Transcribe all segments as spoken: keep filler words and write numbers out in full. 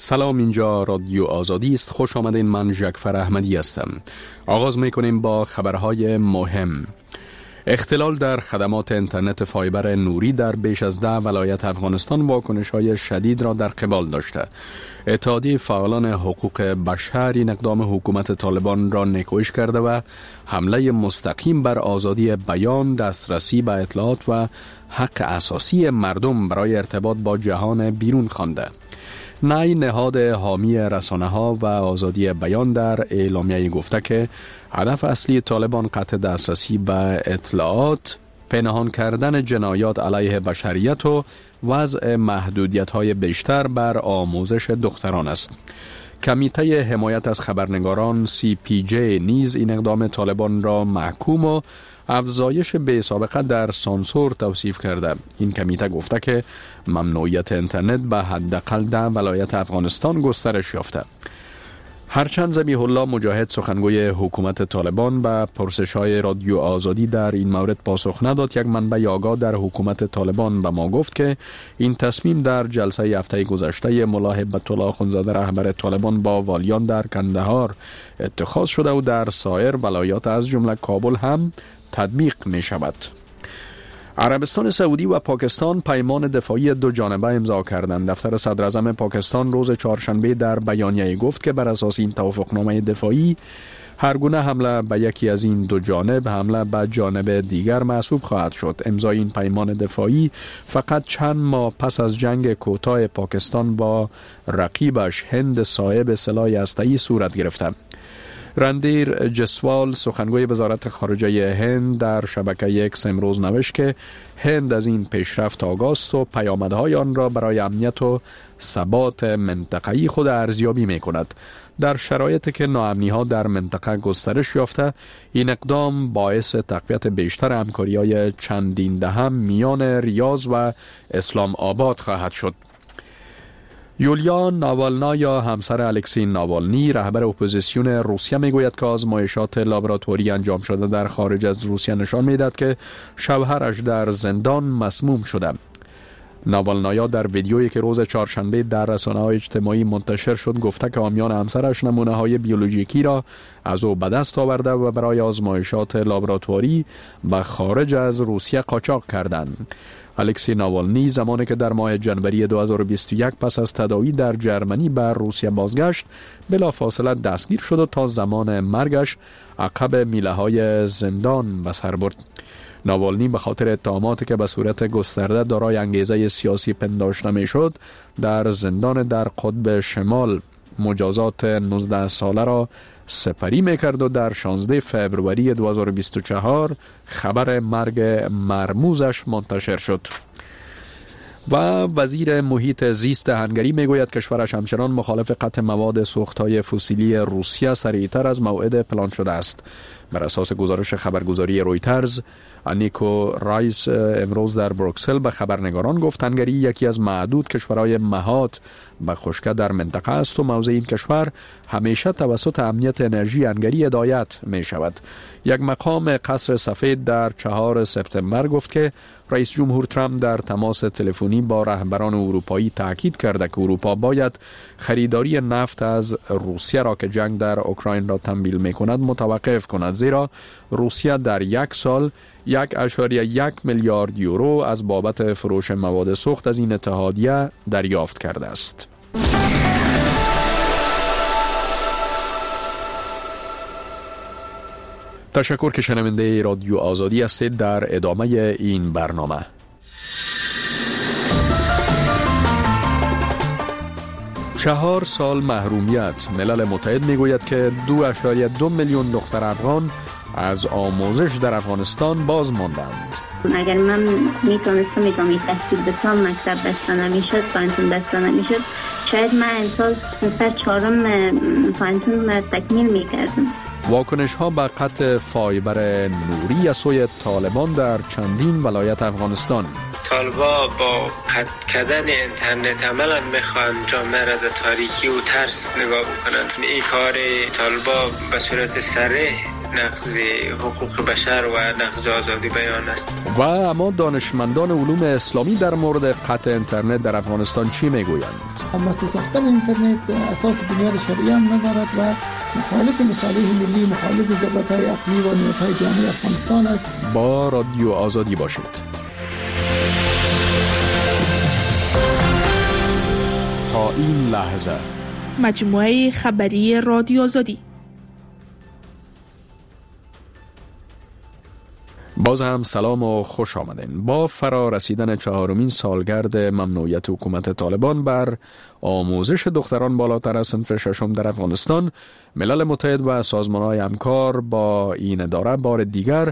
سلام، اینجا رادیو آزادی است. خوش آمدین. من جعفر احمدی هستم. آغاز میکنیم با خبرهای مهم. اختلال در خدمات اینترنت فایبر نوری در بیش از ده ولایت افغانستان واکنش‌های شدید را در قبال داشته. اتحادیه فعالان حقوق بشر این اقدام حکومت طالبان را نیکویش کرده و حمله مستقیم بر آزادی بیان، دسترسی به اطلاعات و حق اساسی مردم برای ارتباط با جهان بیرون خوانده. نای نهاد حامی رسانه‌ها و آزادی بیان در اعلامیه گفته که هدف اصلی طالبان قطع دسترسی به اطلاعات، پنهان کردن جنایات علیه بشریت و وضع محدودیت‌های بیشتر بر آموزش دختران است. کمیته حمایت از خبرنگاران سی پی جی نیز این اقدام طالبان را محکوم و افزایش بی سابقه در سانسور توصیف کرده. این کمیته گفته که ممنوعیت اینترنت به حداقل ده ولایت افغانستان گسترش یافته. هرچند ذبیح الله مجاهد سخنگوی حکومت طالبان به پرسش‌های رادیو آزادی در این مورد پاسخ نداد، یک منبع آگاه در حکومت طالبان به ما گفت که این تصمیم در جلسه هفته گذشته ملا هیبت الله اخوندزاده رهبر طالبان با والیان در کندهار اتخاذ شده و در سایر ولایات از جمله کابل هم تطبیق می شود. عربستان سعودی و پاکستان پیمان دفاعی دو جانبه امضا کردند. دفتر صدر اعظم پاکستان روز چهارشنبه در بیانیه گفت که بر اساس این توافقنامه دفاعی هر گونه حمله به یکی از این دو جانب حمله به جانب دیگر محسوب خواهد شد. امضای این پیمان دفاعی فقط چند ماه پس از جنگ کوتاه پاکستان با رقیبش هند صاحب سلاح هسته‌ای صورت گرفته. رندیر جسوال سخنگوی وزارت خارجه هند در شبکه اکس امروز نوشت که هند از این پیشرفت آگاه است و پیامدهای آن را برای امنیت و ثبات منطقه‌ای خود ارزیابی می‌کند. در شرایطی که ناامنی‌ها در منطقه گسترش یافته، این اقدام باعث تقویت بیشتر همکاری‌های چندین دهم میان ریاض و اسلام آباد خواهد شد. یولیا ناوالنا یا همسر الکسی ناوالنی رهبر اپوزیسیون روسیه میگوید که آزمایشات لابراتواری انجام شده در خارج از روسیه نشان میدهد که شوهرش در زندان مسموم شده. ناوالنایا در ویدیویی که روز چهارشنبه در رسانه‌های اجتماعی منتشر شد گفته که حامیان همسرش نمونه‌های بیولوژیکی را از او به دست آورده و برای آزمایشات لابراتواری به خارج از روسیه قاچاق کردند. الکسی ناوالنی زمانی که در ماه ژانویه دو هزار و بیست و یک پس از تداوی در جرمنی به روسیه بازگشت، بلافاصله دستگیر شد و تا زمان مرگش عقب میله‌های زندان به سر برد. ناوالنی به خاطر اتهاماتی که به صورت گسترده دارای انگیزه سیاسی پنداشته میشد در زندان در قطب شمال مجازات نوزده ساله را سپری میکرد و در شانزده فوریه دو هزار و بیست و چهار خبر مرگ مرموزش منتشر شد. و وزیر محیط زیست هنگری میگوید کشورش همچنان مخالف قطع مواد سوختهای فسیلی روسیه سریعتر از موعد پلان شده است. بر اساس گزارش خبرگزاری رویترز، انیکو رایس امروز در بروکسل به خبرنگاران گفت هنگری یکی از معدود کشورهای مهات به خشکی در منطقه است و موضع این کشور همیشه توسط امنیت انرژی هنگری هدایت می شود. یک مقام قصر سفید در چهارم سپتامبر گفت که رئیس جمهور ترامپ در تماس تلفنی با رهبران اروپایی تاکید کرده که اروپا باید خریداری نفت از روسیه را که جنگ در اوکراین را تمویل می کند متوقف کند، زیرا روسیه در یک سال یک اشاریه یک میلیارد یورو از بابت فروش مواد سوخت از این اتحادیه دریافت کرده است. تشکر که شنونده رادیو آزادی هستید. در ادامه این برنامه چهار سال محرومیت. ملل متحد میگوید که دو اشاریه دو میلیون دختر افغان از آموزش در افغانستان باز ماندند. اگر من میتونستم ادامه تحصیل بکنم، مکتب بسته نمیشد، پانتون بسته نمیشد، شاید من امسال سر چهارم پانتون تکمیل میکردم. واکنش ها به قطع فایبر نوری از سوی طالبان در چندین ولایت افغانستان. طالبا با قطع کردن اینترنت عملا میخوان جامعه را در تاریکی و ترس نگاه بکنند. این کار طالبا به صورت صریح نقض حقوق بشر و نقض آزادی بیان است. و اما دانشمندان علوم اسلامی در مورد قطع اینترنت در افغانستان چی میگویند؟ مخلوط ساختن اینترنت اساس بنیاد شرعی هم ندارد و مخالف مصالح ملی، مخالف ضرورت‌های اقلیمی و نیازهای جامعه افغانستان است. با رادیو آزادی باشید. تا این لحظه مجموعه خبری رادیو آزادی. باز هم سلام و خوش آمدین. با فرا رسیدن چهارمین سالگرد ممنوعیت حکومت طالبان بر آموزش دختران بالاتر از صنف ششم در افغانستان، ملل متحد و سازمان‌های همکار با این اداره بار دیگر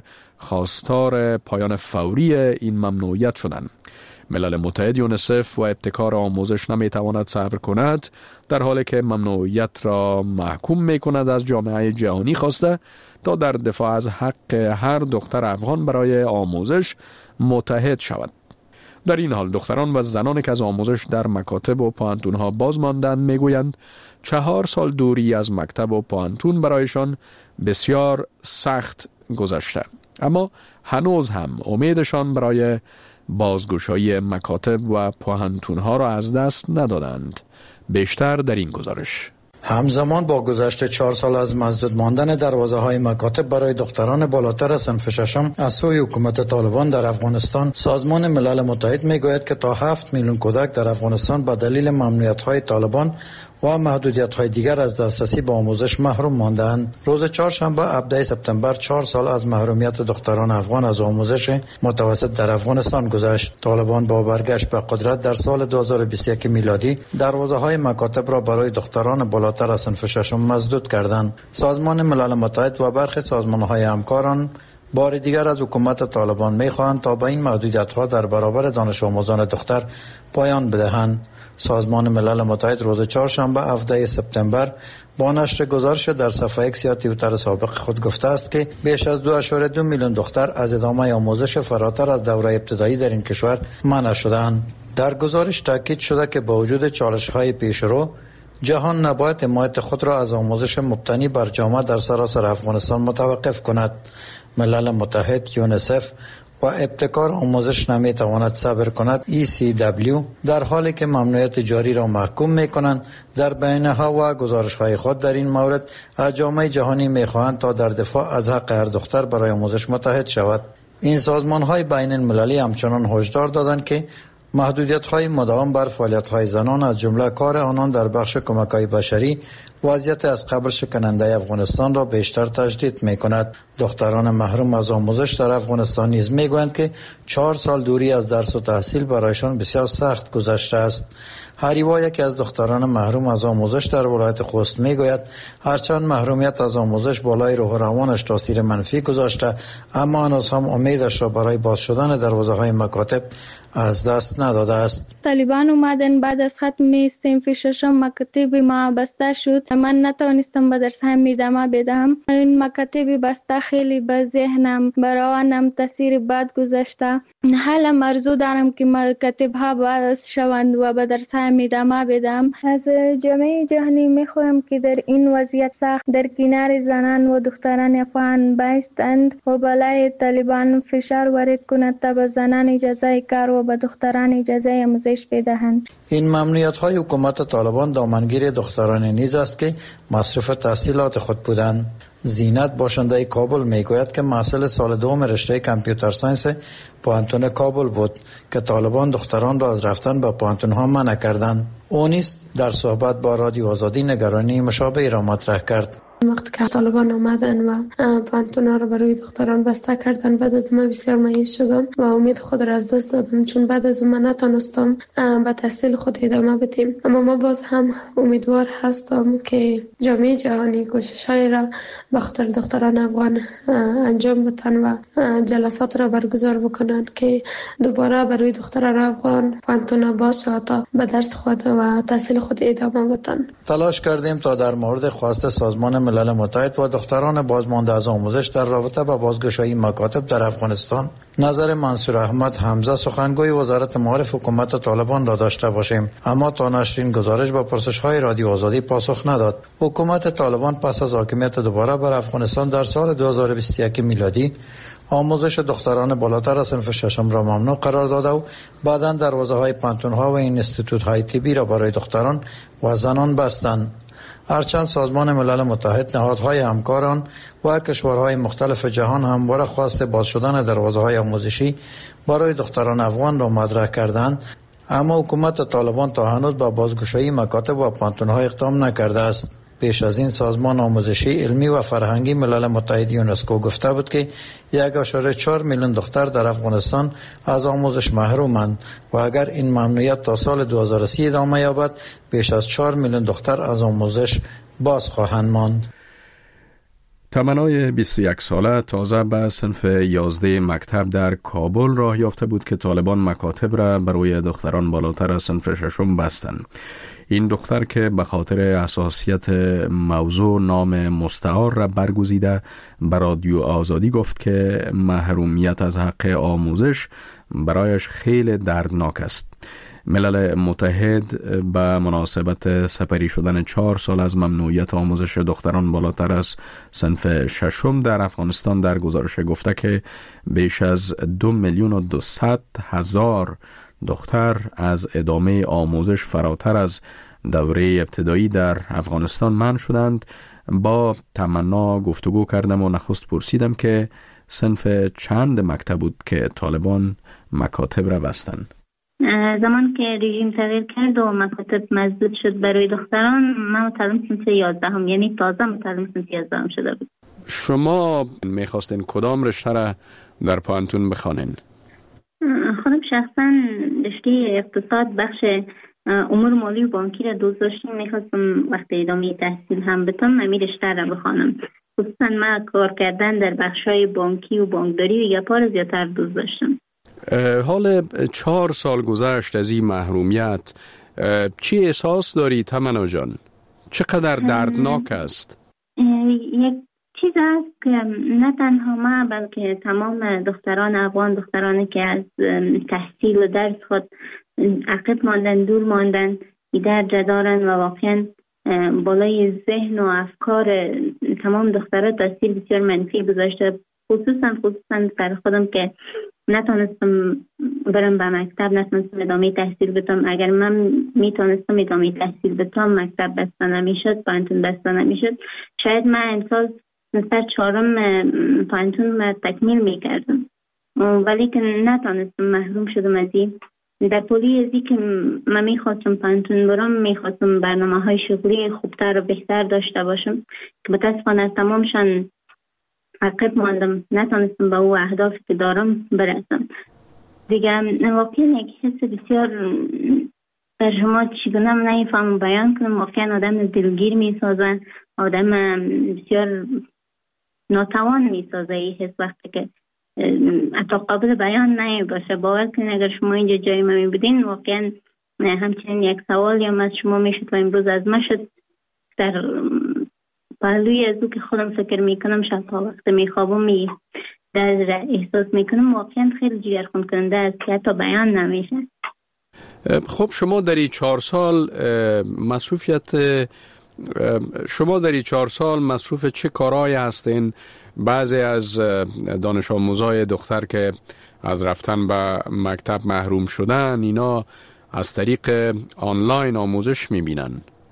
خواستار پایان فوری این ممنوعیت شدند. ملل متحد یونسف و ابتکار آموزش نمیتواند صبر کند، در حالی که ممنوعیت را محکوم میکند از جامعه جهانی خواسته تا در دفاع از حق هر دختر افغان برای آموزش متحد شود. در این حال دختران و زنانی که از آموزش در مکاتب و پوهنتون‌ها باز ماندند میگویند چهار سال دوری از مکتب و پوهنتون برایشان بسیار سخت گذشته، اما هنوز هم امیدشان برای بازگشایی مکاتب و پوهنتون‌ها را از دست ندادند. بیشتر در این گزارش. همزمان با گذشت چهار سال از مسدود ماندن دروازه‌های مکاتب برای دختران بالاتر از صنف ششم از سوی حکومت طالبان در افغانستان، سازمان ملل متحد میگوید که تا هفت میلیون کودک در افغانستان به دلیل ممنوعیت‌های طالبان و محدودیت‌های دیگر از دسترسی به آموزش محروم ماندند. روز چهارشنبه هفدهم سپتامبر چهار سال از محرومیت دختران افغان از آموزش متوسط در افغانستان گذشت. طالبان با برگشت به قدرت در سال دو هزار و بیست و یک میلادی دروازه‌های مکاتب را برای دختران بالاتر از صنف ششم مسدود کردند. سازمان ملل متحد و برخی سازمان‌های همکاران بار دیگر از حکومت طالبان می‌خواهند تا به این محدودیت‌ها در برابر دانش آموزان دختر پایان بدهند. سازمان ملل متحد روز چهارشنبه هفدهم سپتامبر با نشر گزارش در صفحه ایکس یا توییتر سابق خود گفته است که بیش از دو اشاره دو میلیون دختر از ادامه آموزش فراتر از دوره ابتدایی در این کشور منع شدند. در گزارش تاکید شده که با وجود چالش‌های پیشرو، جهان نباید حمایت خود را از آموزش مبتنی بر جامعه در سراسر افغانستان متوقف کند. ملل متحد، یونسف و ابتکار آموزش نمی تواند صبر کند ای سی دبلیو در حالی که ممنوعیت جاری را محکوم می کنند در بیانیه‌ها و گزارش‌های خود در این مورد از جامعه جهانی می خواهند تا در دفاع از حق هر دختر برای آموزش متحد شود. این سازمان‌های بین المللی همچنان هشدار دادند که محدودیت‌های مداوم بر فعالیت‌های زنان از جمله کار آنان در بخش کمک‌های بشری وضعیت از قبل شکننده افغانستان را بیشتر تشدید می‌کند. دختران محروم از آموزش در افغانستان نیز می‌گویند که چهار سال دوری از درس و تحصیل برایشان بسیار سخت گذشته است. هریوا، یکی از دختران محروم از آموزش در ولایت خوست میگوید هرچند محرومیت از آموزش بالای روح و روانش تاثیر منفی گذاشته، اما هنوز هم امیدش را برای باز شدن دروازه‌های مکاتب از دست نداده است. طالبان اومدن بعد از ختم صنف ششم مکاتب ما بسته شد. من نتوانستم به درس هم ادامه بدهم. این مکاتب بسته خیلی به ذهنم براونم تاثیر بد گذاشته. حالا آرزو دارم که مکاتب ها باز شوند و به درس هم ادامه بدم. از جامعه جهانی میخواهم که در این وضعیت سخت در کنار زنان و دختران افغان بایستند و بالای طالبان فشار وارد کند تا به زنان اجازه کار و به دختران اجازه آموزش بدهند. این ممنوعیت های حکومت طالبان دامنگیر دختران نیز است که مصرف تحصیلات خود بودند. زینت باشنده کابل میگوید که محصل سال دوم رشته کامپیوتر ساینس پوهنتون کابل بود که طالبان دختران را از رفتن به پوهنتون ها منع کردند. او نیز در صحبت با رادیو آزادی نگرانی مشابهی را مطرح کرد. وقتی که طالبان آمدن و پوهنتون‌ها را برای دختران بسته کردن، بعد از من بسیار مایوس شدم و امید خود را از دست دادم، چون بعد از اون من نتونستم به تحصیل خود ادامه بدیم. اما ما باز هم امیدوار هستم که جامعه جهانی کوشش‌های را به خاطر دختران افغان انجام بدن و جلسات را برگزار بکنن که دوباره برای دختران افغان پوهنتون‌ها باز شود تا به درس خود و تحصیل خود ادامه بدن. تلاش کردیم تا در مورد خواست سازمان ملل متحد و دختران بازمانده از آموزش در رابطه با بازگشایی مکاتب در افغانستان نظر منصور احمد حمزه سخنگوی وزارت معارف حکومت طالبان را داشته باشیم، اما تا نشرین گزارش با پرسش‌های رادیو آزادی پاسخ نداد. حکومت طالبان پس از حاکمیت دوباره بر افغانستان در سال دو هزار و بیست و یک میلادی آموزش دختران بالاتر از صنف ششم را ممنوع قرار داده و بعداً دروازه‌های پانتون‌ها و اینستیتوت‌های طبی را برای دختران و زنان بستند. هرچند سازمان ملل متحد، نهادهای همکاران و کشورهای مختلف جهان همواره خواست باز شدن دروازه‌های آموزشی برای دختران افغان را مطرح کردند، اما حکومت طالبان تا هنوز با بازگشایی مکاتب و پانتون‌ها اقدام نکرده است. پیش از این سازمان آموزشی، علمی و فرهنگی ملل متحد یونسکو گفته بود که یک اشاره چهار میلیون دختر در افغانستان از آموزش محرومند و اگر این ممنوعیت تا سال دو هزار و سی ادامه یابد بیش از چهار میلیون دختر از آموزش باز خواهند ماند. تمنای بیست و یک ساله تازه به صنف یازده مکتب در کابل راه یافته بود که طالبان مکاتب را برای دختران بالاتر از صنف ششم بستند. این دختر که به خاطر حساسیت موضوع نام مستعار را برگزیده به رادیو آزادی گفت که محرومیت از حق آموزش برایش خیلی دردناک است. ملل متحد به مناسبت سپری شدن چهار سال از ممنوعیت آموزش دختران بالاتر از صنف ششم در افغانستان در گزارش گفته که بیش از دو میلیون و دویست هزار دختر از ادامه آموزش فراتر از دوره ابتدایی در افغانستان منع شدند. با تمنا گفتگو کردم و نخست پرسیدم که صنف چند مکتب بود که طالبان مکاتب را بستند. زمان که رژیم تغییر کرد و مکاتب مسدود شد برای دختران، من متعلم صنف یازدهم، یعنی تازه متعلم صنف یازدهم شده بود. شما میخواستین کدام رشته را در پانتون بخوانین؟ خودم شخصا رشته اقتصاد بخش امور مالی و بانکی را دوست داشتم. میخواستم وقتی ادامه تحصیل هم بتم همین رشته را بخوانم. خصوصا من کار کردن در بخش‌های بانکی و بانکداری و گپار زیادتر دوست داشتم. حال چهار سال گذشت از این محرومیت، چی احساس داری تمنا جان؟ چقدر دردناک است؟ یک چیز است که نه تنها ما بلکه تمام دختران افغان، دخترانی که از تحصیل و درس خود عقب ماندن، دور ماندن، درجه دارن و واقعا بالای ذهن و افکار تمام دخترها تاثیر بسیار منفی گذاشته. خصوصا خصوصا در خودم که نتونستم برم به مکتب، نتونستم ادامه تحصیل بتم. اگر من میتونستم ادامه تحصیل بتم، مکتب بسته نمیشد، پانتون بسته نمیشد، شاید من امسال سر چهارم پانتون تکمیل میکردم، ولی که نتونستم، محروم شدم از این. در پولی ازی که من میخواستم پانتون برم، میخواستم برنامه های شغلی خوبتر و بهتر داشته باشم که متاسفانه تمامشان عقب ماندم، نتونستم به او اهدافی که دارم برسم. دیگه واقعا یک حس بسیار در شما چگونه من نمیفهم بیان کنم. واقعا آدم دلگیر میسازن، آدم بسیار ناتوان میسازه این حس وقتی که حتی قابل بیان نمی باشه. باور کنید اگر شما اینجا جای ما می بودین، واقعا همچنین یک سوال یا از شما میشد و امروز از ما شد. در پهلوی از او که خودم فکر میکنم، شب ها وقت میخوابم می در احساس میکنم، واقعا خیلی جگرخون کننده است که حتی بیان نمیشه. خب شما در این چهار سال مصروفیت شما در این چهار سال مصروف چه کارهایی هستین؟ بعضی از دانش آموزای دختر که از رفتن به مکتب محروم شدن، اینا از طریق آنلاین آموزش میبینن.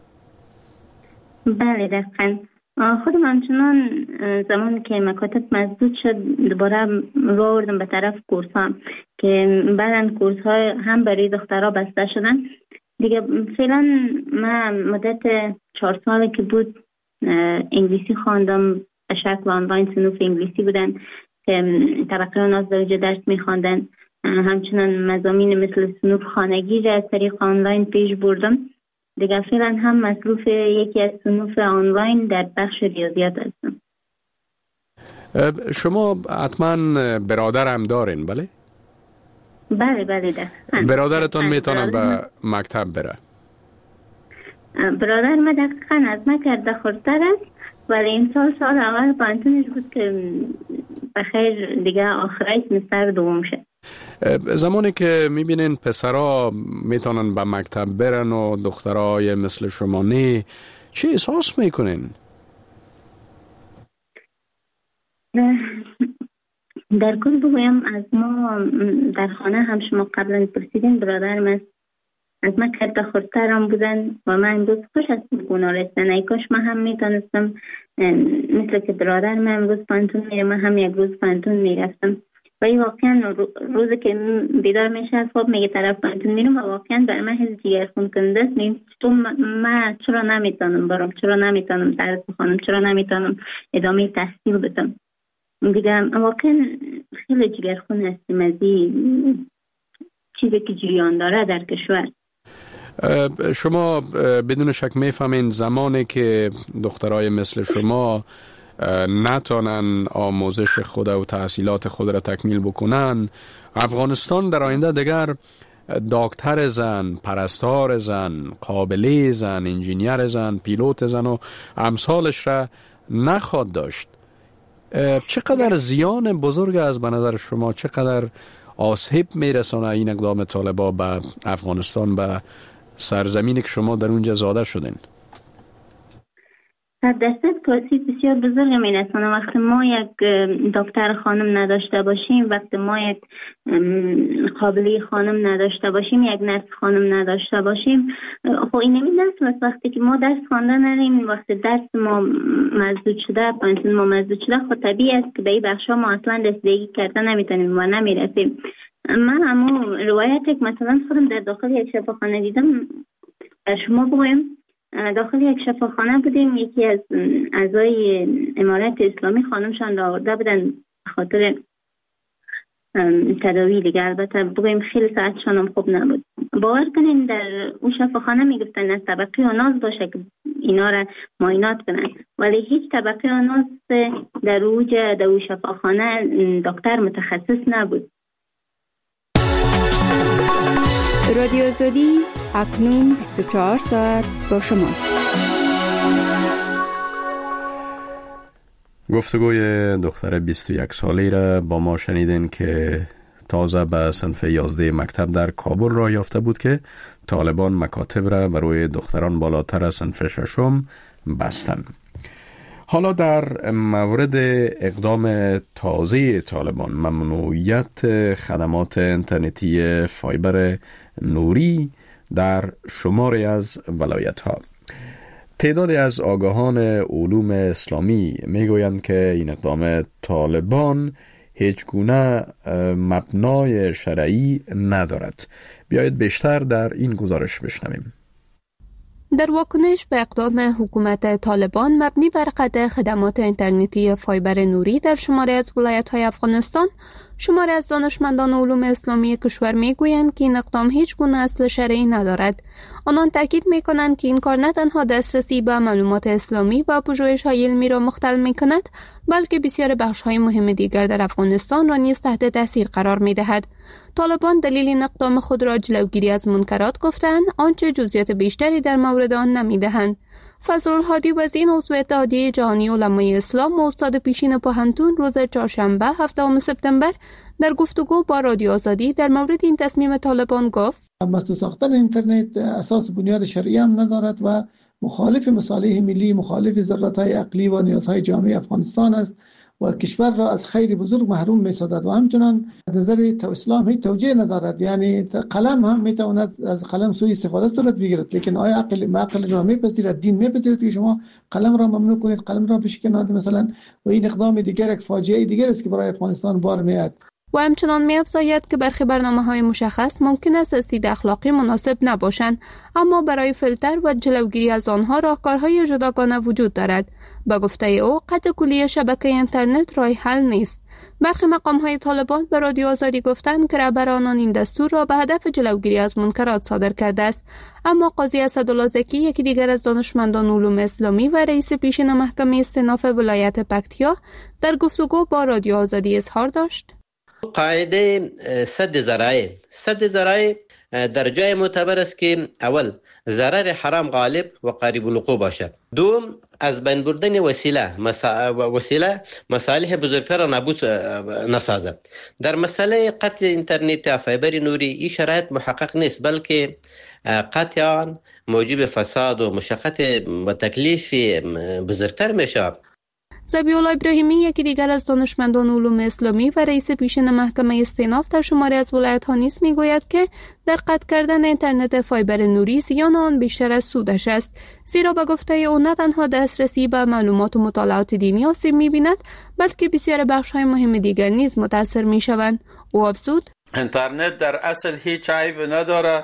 بله دقیقاً. خودم همچنان زمان که مکاتب مسدود شد دوباره رو آوردم به طرف کورس ها که بعداً کورس ها هم برای دخترها بسته شدن. دیگه فعلا من مدت چهار ساله که بود انگلیسی خواندم، به شکل آنلاین صنوف انگلیسی بودن که طبقه و ناز درجه درس میخواندن. همچنان مضامین مثل صنوف خانگی را از طریق آنلاین پیش بردم. دیگه فعلا هم مصروف یکی از صنوف آنلاین در بخش ریاضیات هستم. شما حتما برادر هم دارین بله؟ بله بله ده. برادرتون میتونه به مکتب بره؟ برادر ما دقیقا از ما کرده خورتر است، ولی این سال سال اول پانتونش بود که بخیر دیگه آخرای سمستر دوم شد. زمانی که میبینین پسرها میتونن به مکتب برن و دخترای مثل شما نه، چی احساس میکنین؟ در کل بگویم از ما در خانه هم شما قبلا پرسیدین، برادرم از از من کرده خودترم بودن و من امروز خوش هستم گناه رسن. ای کاش من هم میتونستم مثل که برادر من امروز پانتون میره من هم یک روز پانتون میرفتم. و این واقعا روزی که بیدار میشه از خواب میگه طرف پانتون میرم و واقعا برای من حس جگر خون کنده است. نیم تو من چرا نمیتونم برم، چرا نمیتونم درس بخونم، چرا نمیتونم ادامه تحصیل بدم. دیگه واقعا خیلی جگر خون هستیم از این چیزی که جریان داره در کشور. شما بدون شک میفهمین زمانی که دخترای مثل شما نتونن آموزش خود و تحصیلات خود را تکمیل بکنن، افغانستان در آینده دیگر دکتر زن، پرستار زن، قابله زن، انجینیر زن، پیلوت زن و امثالش را نخواهد داشت. چقدر زیان بزرگ است به نظر شما؟ چقدر آسیب میرسانه این اقدام طالبا به افغانستان، به سرزمینی که شما در اونجا زاده شدین؟ صد درصد آسیب بسیار بزرگ میرسانه. وقتی ما یک دکتر خانم نداشته باشیم، وقتی ما یک قابلی خانم نداشته باشیم، یک نرس خانم نداشته باشیم، خب این نمی نسل است. وقتی که ما درس خوانده نریم، وقتی درس ما مسدود شده، پانتون ما مسدود شده، خب طبیعی است که به این بخشا ما اصلا رسیدگی کرده نمیتونیم و نمیرسیم. من همون روایت که مثلا خودم در داخل یک شفاخانه دیدم شما بگویم. داخل یک شفاخانه بودیم، یکی از اعضای امارت اسلامی خانمشان را آورده بودن خاطر تداوی دیگه. البته بگویم خیلی ساعتشان هم خوب نبود. باور کنین در اون شفاخانه میگفتن از طبقه آناز باشه که اینا را معاینات کنن، ولی هیچ طبقه آناز در اوج در اون شفاخانه دکتر متخصص نبود. رادیو آزادی اکنون بیست و چهار ساعت با شماست. گفتگوی دختر بیست و یک ساله را با ما شنیدین که تازه به صنف یازده مکتب در کابل را یافته بود که طالبان مکاتب را برای دختران بالاتر از صنف ششم بستن. حالا در مورد اقدام تازه طالبان، ممنوعیت خدمات اینترنتی فایبر نوری در شماری از ولایت‌ها. تعدادی از آگاهان علوم اسلامی میگویند که این اقدام طالبان هیچ گونه مبنای شرعی ندارد. بیایید بیشتر در این گزارش بشنویم. در واکنش به اقدام حکومت طالبان مبنی بر قطع خدمات اینترنتی فایبر نوری در شماری از ولایت‌های افغانستان، شماری از دانشمندان علوم اسلامی کشور میگویند که این اقدام هیچ گونه اصل شرعی ندارد. آنان تاکید میکنند که این کار نه تنها دسترسی به معلومات اسلامی و پژوهش‌های علمی را مختل میکند، بلکه بسیار بخش‌های مهم دیگر در افغانستان را نیز تحت تاثیر قرار میدهد. طالبان دلیل این اقدام خود را جلوگیری از منکرات گفتند، آنچه جزئیات بیشتری در مورد آن نمیدهند. فضل الهادی وزیر عضو اتحادیه جهانی علمای اسلام و استاد پیشین پوهنتون روز چهارشنبه هفتم سپتامبر در گفتگو با رادیو آزادی در مورد این تصمیم طالبان گفت: مسدود ساختن اینترنت اساس بنیاد شرعی هم ندارد و مخالف مصالح ملی، مخالف ضرورت‌های عقلی و نیازهای جامعه افغانستان است و کشور را از خیر بزرگ محروم می‌سازد و همچنان نظر تو اسلام هیچ توجیه ندارد. یعنی قلم هم میتواند از قلم سوء استفاده صورت بگیرد، لیکن آیا عقل عقل را میپذیرد؟ دین میپذیرد که شما قلم را ممنوع کنید، قلم را بشکنید مثلا؟ و این اقدام دیگر یک فاجعه دیگر است که برای افغانستان بار میاد. و همچنان می‌افزاید که برخی برنامه‌های مشخص ممکن است از دید اخلاقی مناسب نباشند، اما برای فیلتر و جلوگیری از آنها راهکارهای جداگانه وجود دارد. به گفته او، قطع کلی شبکه اینترنت راه حل نیست. برخی مقام‌های طالبان به رادیو آزادی گفتند که رهبر آنان این دستور را به هدف جلوگیری از منکرات صادر کرده است، اما قاضی اسدالله زکی، یکی دیگر از دانشمندان علوم اسلامی و رئیس پیشین محکمه استئناف ولایت پکتیا، در گفتگو با رادیو آزادی اظهار داشت: قاعده سد ذرایع سد ذرایع در جای معتبر است که اول ضرر حرام غالب و قریب الوقوع باشد، دوم از بین بردن وسیله مسا... وسیله مصالح بزرگتر را نابود نسازد. در مسئله قطع اینترنت فایبر نوری این شرایط محقق نیست، بلکه قطع آن موجب فساد و مشقت و تکلیف بزرگتر میشه. ذبیح الله ابراهیمی، یکی دیگر از دانشمندان علوم اسلامی و رئیس پیشین محکمه استئناف در شماری از ولایت‌ها نیز میگوید که در قطع کردن اینترنت فایبر نوری زیان آن بیشتر از سودش است، زیرا به گفته او نه تنها دسترسی به معلومات و مطالعات دینی آسیب می‌بیند، بلکه بسیار بخش‌های مهم دیگر نیز متاثر می‌شوند. او افزود: اینترنت در اصل هیچ عیب نداره،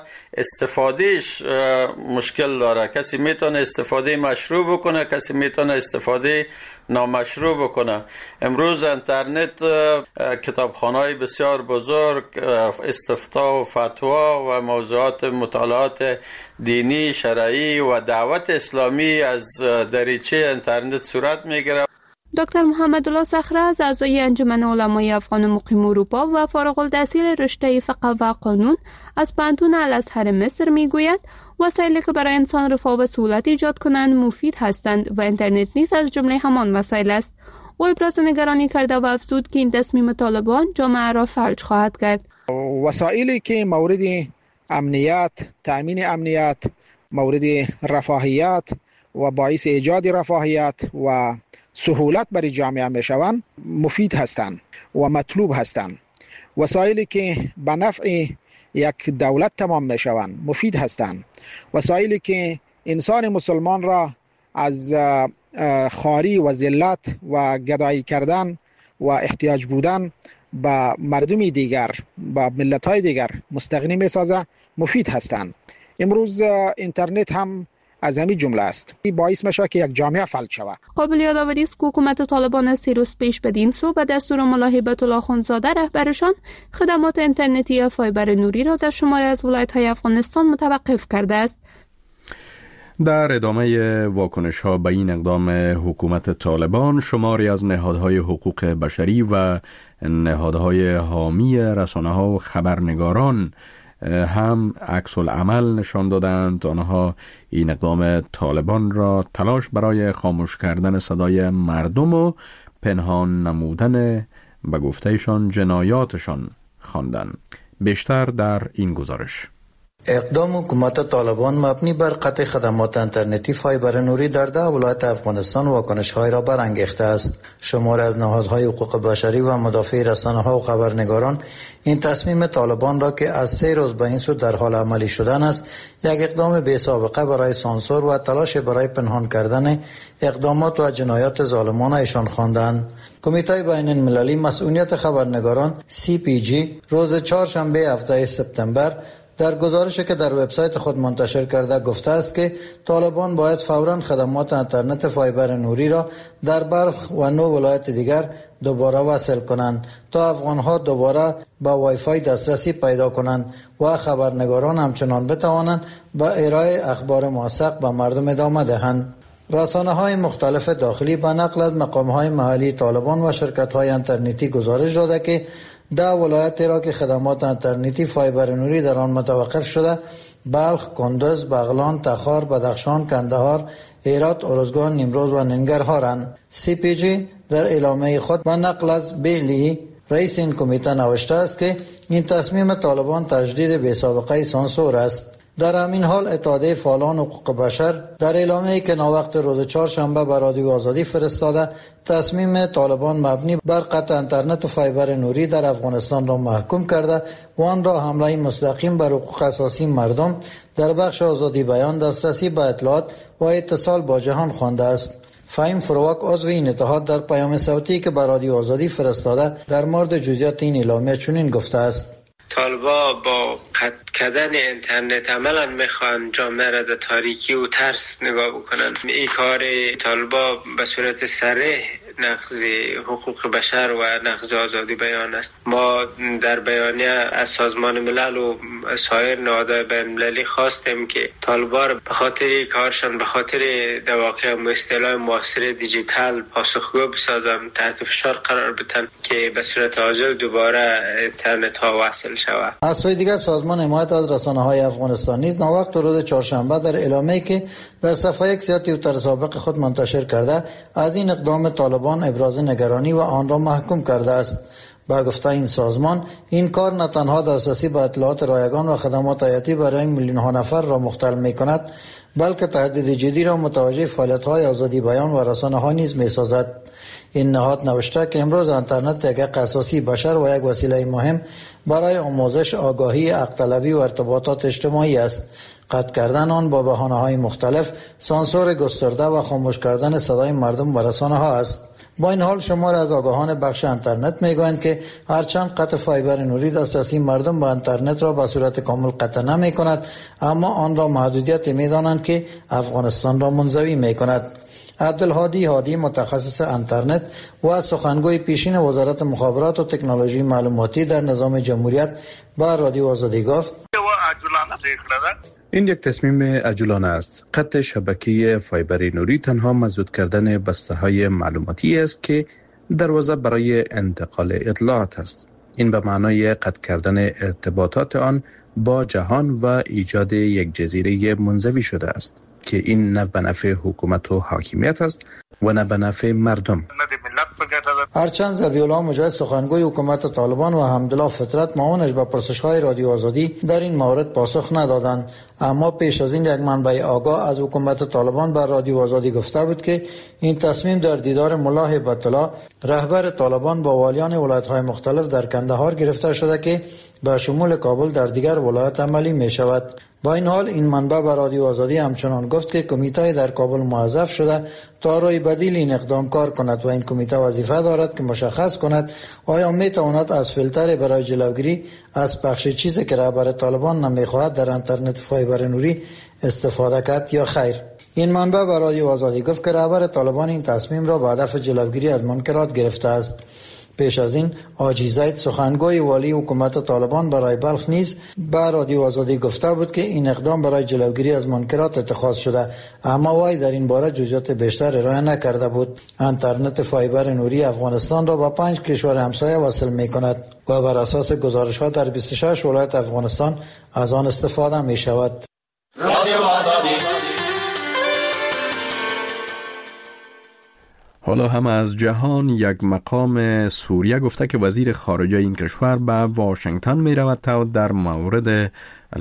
استفادهش مشکل داره. کسی میتونه استفاده مشروع بکنه، کسی میتونه استفاده نامشروع بکنه. امروز اینترنت کتابخانه‌های بسیار بزرگ، استفتاء و فتوا و موضوعات مطالعات دینی، شرعی و دعوت اسلامی از دریچه اینترنت صورت میگیره. دکتر محمد الله صخره، اعضای انجمن علمای افغان مقیم اروپا و فارغ التحصیل رشته فقه و قانون از پانتون الازهر مصر میگوید وسایلی که برای انسان رفاه و سهولت ایجاد کنند مفید هستند و اینترنت نیز از جمله همان وسایل است. او ابراز نگرانی کرده و افزود که این تصمیم طالبان جامعه را فلج خواهد کرد. وسایلی که مورد امنیت، تأمین امنیت، مورد رفاهیت و باعث ایجاد رفاهیت و سهولت برای جامعه میشوند مفید هستند و مطلوب هستند. وسایلی که به نفع یک دولت تمام میشوند مفید هستند. وسایلی که انسان مسلمان را از خواری و ذلت و گدایی کردن و احتیاج بودن به مردم دیگر، به ملت‌های دیگر مستغنی میسازه مفید هستند. امروز اینترنت هم از همین جمله است. این باعث میشه که یک جامعه فلج شود. قابل یادآوری است که حکومت طالبان از سه روز پیش بدین سو به دستور ملا هیبت الله خونزاده رهبرشان خدمات اینترنتی فایبر نوری را در شماری از ولایت‌های افغانستان متوقف کرده است. در ادامه واکنش‌ها به این اقدام حکومت طالبان، شماری از نهادهای حقوق بشری و نهادهای حامی رسانه‌ها و خبرنگاران هم عکس العمل نشان دادند. آنها این اقدام طالبان را تلاش برای خاموش کردن صدای مردم و پنهان نمودن به گفتهشان جنایاتشان خواندند. بیشتر در این گزارش. اقدام حکومت طالبان مبنی بر قطع خدمات اینترنتی فایبر نوری در ده ولایت افغانستان واکنش‌های را برانگیخته است. شماری از نهادهای حقوق بشری و مدافع رسانه‌ها و خبرنگاران این تصمیم طالبان را که از سه روز به این سو در حال عملی شدن است، یک اقدام بی سابقه برای سانسور و تلاش برای پنهان کردن اقدامات و جنایات ظالمانه ایشان خواندند. کمیته بین المللی مسئولیت خبرنگاران سی پی جی روز چهارشنبه هفده سپتامبر در گزارشی که در وبسایت خود منتشر کرده گفته است که طالبان باید فوراً خدمات اینترنت فایبر نوری را در بلخ و نو ولایت دیگر دوباره وصل کنند تا افغانها دوباره با وای فای دسترسی پیدا کنند و خبرنگاران همچنان بتوانند با ارائه اخبار موثق به مردم ادامه دهند. رسانه‌های مختلف داخلی به نقل از مقام‌های محلی طالبان و شرکت‌های اینترنتی گزارش داده که ده ولایت را که خدمات اینترنتی فایبر نوری در آن متوقف شده، بلخ، کندز، بغلان، تخار، بدخشان، کندهار، هرات، ارزگان، نیمروز و ننگرهارند. سی پی جی در اعلامیه خود به نقل از بیلی رئیس این کمیته نوشته است که این تصمیم طالبان تجدید بی سابقه سانسور است. در همین حال اتحادیه فعالان حقوق بشر در اعلامیه‌ای که ناوقت روز چهارشنبه به رادیو آزادی فرستاده، تصمیم طالبان مبنی بر قطع اینترنت فایبر نوری در افغانستان را محکوم کرده و آن را حمله مستقیم بر حقوق اساسی مردم در بخش آزادی بیان، دسترسی به اطلاعات و اتصال با جهان خوانده است. فهیم فروک، عضو این اتحاد، در پیام صوتی که به رادیو آزادی فرستاده در مورد جزئیات این اعلامیه چنین گفته است: طالبا با قطع کردن اینترنت عملا میخوان جامعه را در تاریکی و ترس نگاه بکنن. این کار طالبا به صورت صریح نقض حقوق بشر و نقض آزادی بیان است. ما در بیانیه از سازمان ملل و سایر نهادهای بین‌المللی خواستیم که طالبان به خاطر کارشان به خاطر در واقع اصطلاح معاصر دیجیتال پاسخگو بسازن، تحت فشار قرار بدن که به صورت عاجل دوباره اینترنت ها وصل شود. از سوی دیگر سازمان حمایت از رسانه‌های افغانستان نیز ناوقت روز چهارشنبه در اعلامیه‌ای که در صفحه اکس یا توییتر سابق خود منتشر کرده از این اقدام طالبان ابراز نگرانی و آن را محکوم کرده است. با گفته این سازمان، این کار نه تنها دسترسی به اطلاعات رایگان و خدمات حیاتی برای میلیون ها نفر را مختل می کند، بلکه تهدید جدی را متوجه فعالیت‌های آزادی بیان و رسانه‌ها نیز می‌سازد. این نهاد نوشته که امروز اینترنت یک حق اساسی بشر و یک وسیله مهم برای آموزش، آگاهی، حق طلبی و ارتباطات اجتماعی است. قطع کردن آن با بهانه‌های مختلف، سانسور گسترده و خاموش کردن صدای مردم و رسانه‌ها است. با این حال شمار از آگاهان بخش اینترنت میگویند که هرچند قطع فایبر نوری دسترسی مردم به اینترنت را به صورت کامل قطع نمی کند، اما آن را محدودیت می‌دانند که افغانستان را منزوی می‌کند. عبدالهادی هادی، متخصص اینترنت و سخنگوی پیشین وزارت مخابرات و تکنولوژی معلوماتی در نظام جمهوریت، با رادیو آزادی گفت: این یک تصمیم عجولانه است. قطع شبکه فایبر نوری تنها مسدود کردن بسته‌های معلوماتی است که دروازه برای انتقال اطلاعات است. این به معنای قطع کردن ارتباطات آن با جهان و ایجاد یک جزیره منزوی شده است که این نه به نفع حکومت و حاکمیت است و نه به نفع مردم. هرچند ذبیح الله مجاهد، سخنگوی حکومت طالبان، و حمدالله فطرت، معاونش به پرسش‌های رادیو آزادی در این مورد پاسخ ندادند، اما پیش از این یک منبع آگاه از حکومت طالبان بر رادیو آزادی گفته بود که این تصمیم در دیدار ملا هیبت الله، رهبر طالبان، با والیان ولایت‌های مختلف در کندهار گرفته شده که به شمول کابل در دیگر ولایت عملی می شود. با این حال این منبع به رادیو آزادی همچنان گفت که کمیته در کابل موظف شده تا روی بدیل این اقدام کار کند و این کمیته وظیفه دارد که مشخص کند آیا می تواند از فیلتر برای جلوگیری از پخش چیزی که رهبر طالبان نمیخواهد در اینترنت فایبر نوری استفاده کرد یا خیر. این منبع به رادیو آزادی گفت که رهبر طالبان این تصمیم را به هدف جلوگیری از منکرات گرفته است. پیش از این حاجی زید، سخنگوی والی حکومت طالبان برای بلخ، نیز به رادیو آزادی گفته بود که این اقدام برای جلوگیری از منکرات اتخاذ شده، اما وی در این باره جزئیات بیشتر ارائه نکرده بود. اینترنت فایبر نوری افغانستان را با پنج کشور همسایه وصل می کند و بر اساس گزارش‌ها در بیست و شش ولایت افغانستان از آن استفاده می شود. رادیو آزادی. حالا هم از جهان، یک مقام سوریه گفته که وزیر خارجه این کشور به واشنگتن می رود تا در مورد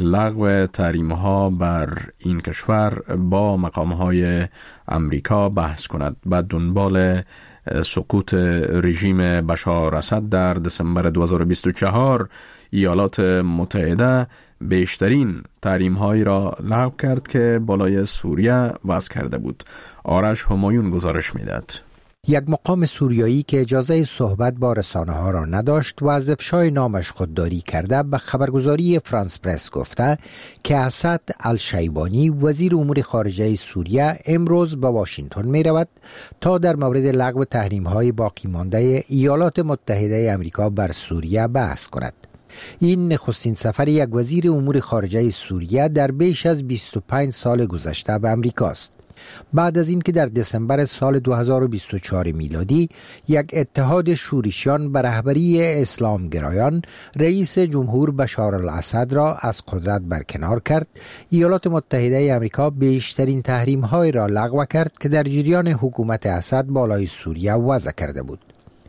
لغو تحریم‌ها بر این کشور با مقام‌های امریکا بحث کند. بعد دنبال سقوط رژیم بشار اسد در دسامبر دو هزار و بیست و چهار، ایالات متحده بیشترین تحریم‌هایی را لغو کرد که بالای سوریه وضع کرده بود. آرش همایون گزارش می‌دهد. یک مقام سوریایی که اجازه صحبت با رسانه‌ها را نداشت و از افشای نامش خودداری کرده، به خبرگزاری فرانس پرس گفته که اسد الشیبانی، وزیر امور خارجه سوریه، امروز به واشنگتن می رود تا در مورد لغو تحریم‌های باقی مانده ایالات متحده آمریکا بر سوریه بحث کند. این نخستین سفر یک وزیر امور خارجه سوریه در بیش از بیست و پنج سال گذشته به امریکاست. بعد از اینکه در دسامبر سال دو هزار و بیست و چهار میلادی یک اتحاد شورشیان به رهبری اسلامگرایان رئیس جمهور بشار الاسد را از قدرت برکنار کرد، ایالات متحده آمریکا بیشترین تحریم‌های را لغو کرد که در جریان حکومت اسد بالای سوریه وضع کرده بود.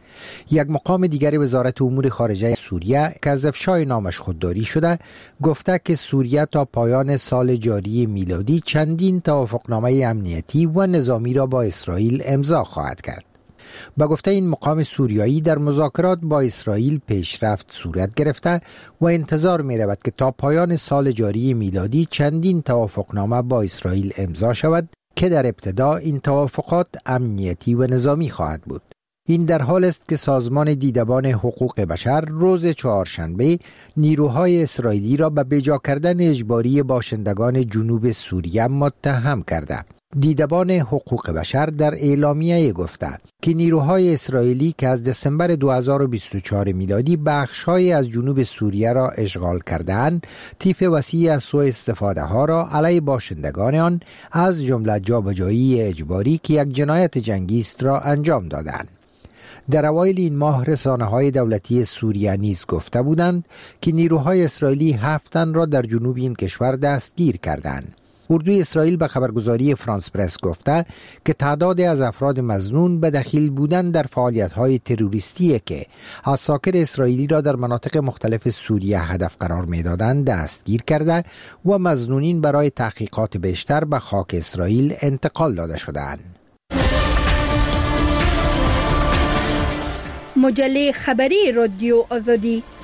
یک مقام دیگر وزارت امور خارجه سوریه که از افشای نامش خودداری شده، گفته که سوریه تا پایان سال جاری میلادی چندین توافقنامه امنیتی و نظامی را با اسرائیل امضا خواهد کرد. با گفته این مقام سوریایی، در مذاکرات با اسرائیل پیشرفت صورت گرفته و انتظار می رود که تا پایان سال جاری میلادی چندین توافقنامه با اسرائیل امضا شود که در ابتدا این توافقات امنیتی و نظامی خواهد بود. این در حال است که سازمان دیدبان حقوق بشر روز چهارشنبه نیروهای اسرائیلی را به بجا کردن اجباری باشندگان جنوب سوریه متهم کرده. دیدبان حقوق بشر در اعلامیه گفته که نیروهای اسرائیلی که از دسامبر دو هزار و بیست و چهار میلادی بخش‌های از جنوب سوریه را اشغال کردند، طیف وسیعی از سوء استفاده ها را علیه باشندگان آن از جمله جابجایی اجباری که یک جنایت جنگی است را انجام دادند. در اوایل این ماه رسانه‌های دولتی سوریه نیز گفته بودند که نیروهای اسرائیلی هفت تن را در جنوب این کشور دستگیر کردند. اردوی اسرائیل به خبرگزاری فرانس پرس گفته که تعداد از افراد مظنون به دخیل بودن در فعالیت‌های تروریستی که عساکر اسرائیلی را در مناطق مختلف سوریه هدف قرار می‌دادند دستگیر کرده و مظنونین برای تحقیقات بیشتر به خاک اسرائیل انتقال داده شدند. مجله خبری رادیو آزادی